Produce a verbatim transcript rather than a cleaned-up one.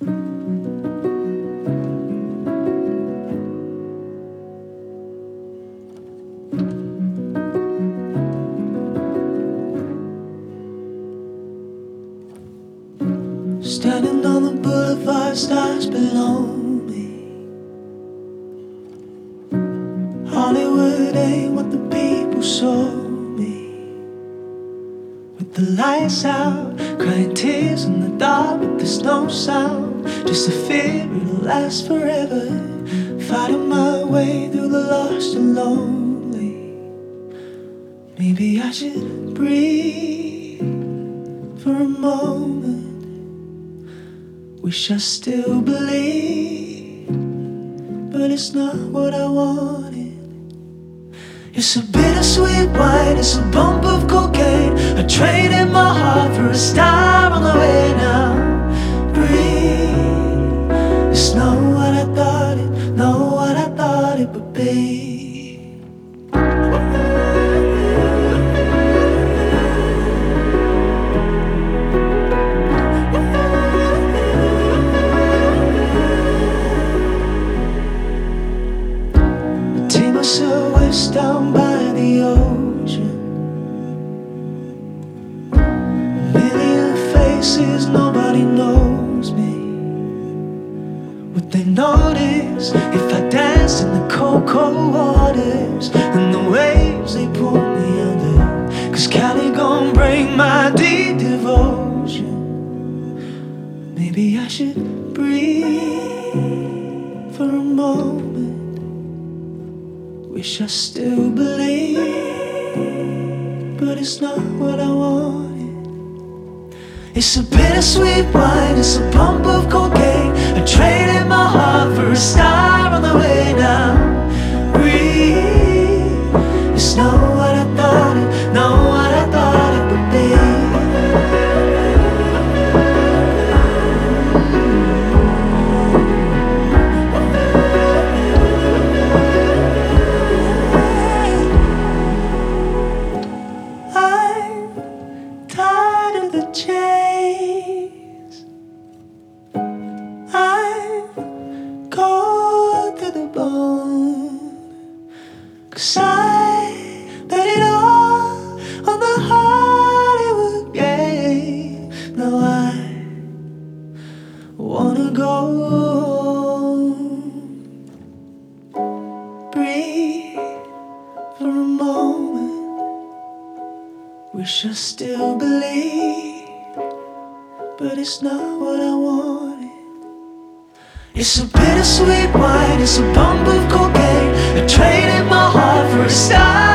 Standing on the boulevard, stars below me. Hollywood ain't what the people sold me. With the lights out, crying tears in the dark, but there's no sound. Just a fear it'll last forever. Fighting my way through the lost and lonely. Maybe I should breathe for a moment. Wish I still believe, but it's not what I wanted. It's a bittersweet wine, it's a bump of cocaine. I traded my heart for a star on the way now. Breathe, it's not what I thought it, not what I thought it would be. Silhouettes down by the ocean. Million faces, nobody knows me. Would they notice if I danced in the cold, cold waters and the waves they pull me under? Cause Cali gon' break my deep devotion. Maybe I should breathe for a moment. Wish I still believe, but it's not what I wanted. It's a bittersweet wine, it's a pump of cocaine. I traded my heart for a star on the way down. Breathe, it's not what I thought it, not what I thought it would be. Chase. I'm cold to the bone. Cause I bet it all on the Hollywood game. Now I wanna go home. Breathe for a moment. Wish I still believe, but it's not what I wanted. It's a bittersweet wine, it's a pump of cocaine. I traded my heart for a star